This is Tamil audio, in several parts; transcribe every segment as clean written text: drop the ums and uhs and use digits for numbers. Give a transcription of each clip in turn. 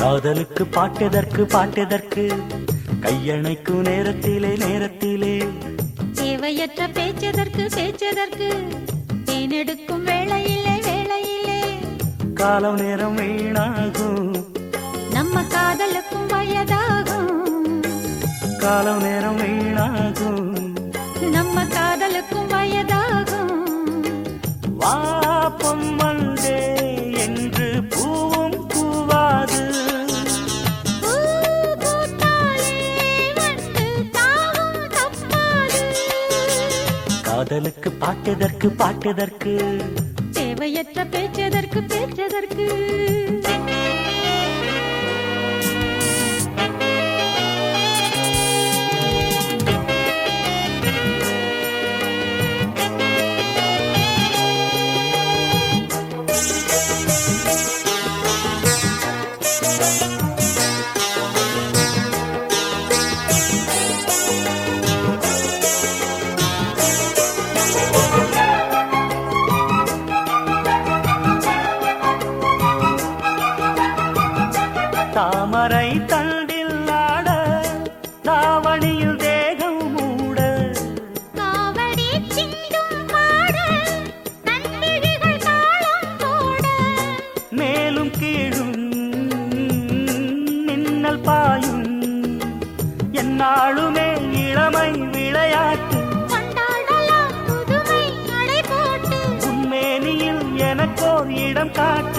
காதலுக்கு பாட்டெதற்கு பாட்டெதற்கு கையணைக்கும் நேரத்திலே நேரத்திலே தேவையற்ற பேச்சதற்கு பேச்சதற்கு தேனெடுக்கும் வேளையிலே வேளையிலே காலம் நேரம் வீணாகும் நம்ம காதலுக்கும் வயதாகும் காலம் நேரம் வீணாகும் நம்ம காதலுக்கும் வயதாகும் வா பொன்வந்தே என்று பூவும் பூவாது காதலுக்கு பாட்டெதற்கு பாட்டெதற்கு தேவையற்ற பேச்சதற்கு பேச்சதற்கு தாமரை தண்டில் ஆட தாவணியில் தேகம் மூட காவடி சிந்தும் பாட நன்மிழிகள் தாளம் போட மேலும் கீழும் மின்னல் பாயும் என்னாலுமே இளமை விளையாட்டு கொண்டாடலாம் புதுமை நடை போட்டு உன்மேனியில் எனக்கோர் இடம் காட்டு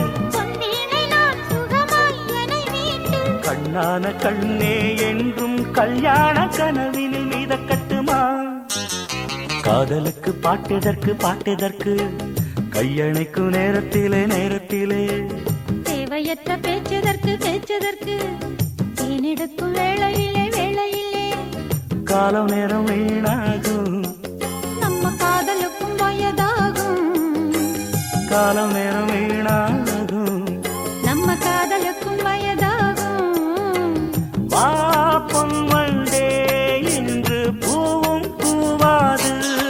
கண்ணான கண்ணே என்றும் கல்யாண கனவினில் மீதக்கட்டுமா காதலுக்கு பாட்டெதற்கு பாட்டெதற்கு கையணைக்கும் நேரத்திலே நேரத்திலே தேவையற்ற பேச்சதற்கு பேச்சதற்கு தேனெடுக்கும் வேளையிலே வேளையிலே காலம் நேரம் வீணாகும் நம்ம காதலுக்கும் வயதாகும் காலம் நேரம் வீணாகும் நம்ம காதலுக்கும் வயதாகும் வா பொன்வந்தே என்று பூவும் பூவாது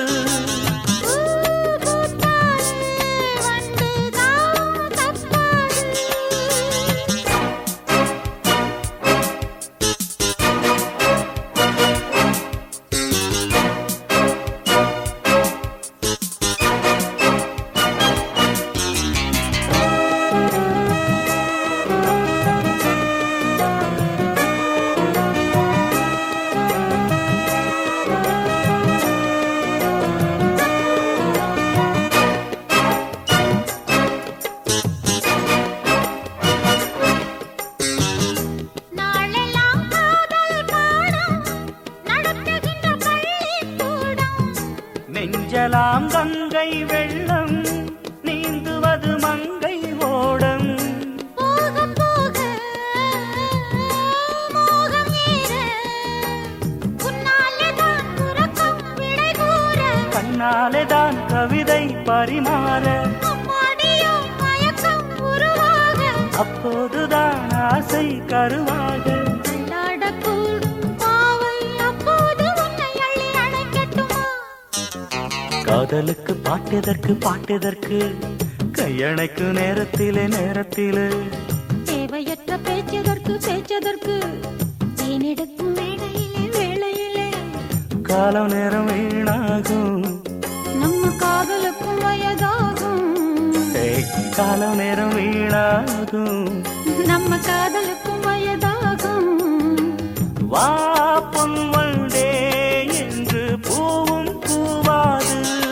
நெஞ்சலாம் கங்கை வெள்ளம் நீந்துவது மங்கை ஓடம் போக போக மோகம் ஏற உன்னாலேதான் உறக்கம் விடை கூற கண்ணாலேதான் கவிதை பரிமாற அம்மாடியோ மயக்கம் உருவாக அப்போதுதான் ஆசை கருவாக காதலுக்கு பாட்டெதற்கு பாட்டெதற்கு கையணைக்கு நேரத்திலே நேரத்திலே தேவையற்ற பேச்சதற்கு பேச்சதற்கு தேனெடுக்கும் வேளையிலே வேளையிலே காலம் நேரம் வீணாகும் நம்ம காதலுக்கும் வயதாகும் காலம் நேரம் வீணாகும் நம்ம காதலுக்கும் வயதாகும் வா பொன்வந்தே என்று பூவும் பூவாது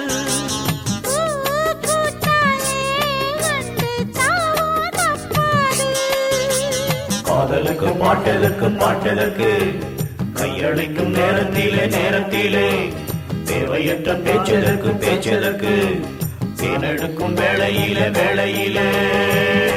காதலுக்கு பாட்டெதற்கு பாட்டெதற்கு கையழைக்கும் நேரத்திலே நேரத்திலே தேவையற்ற பேச்சதற்கு பேச்சதற்கு தேனெடுக்கும் வேளையிலே வேளையிலே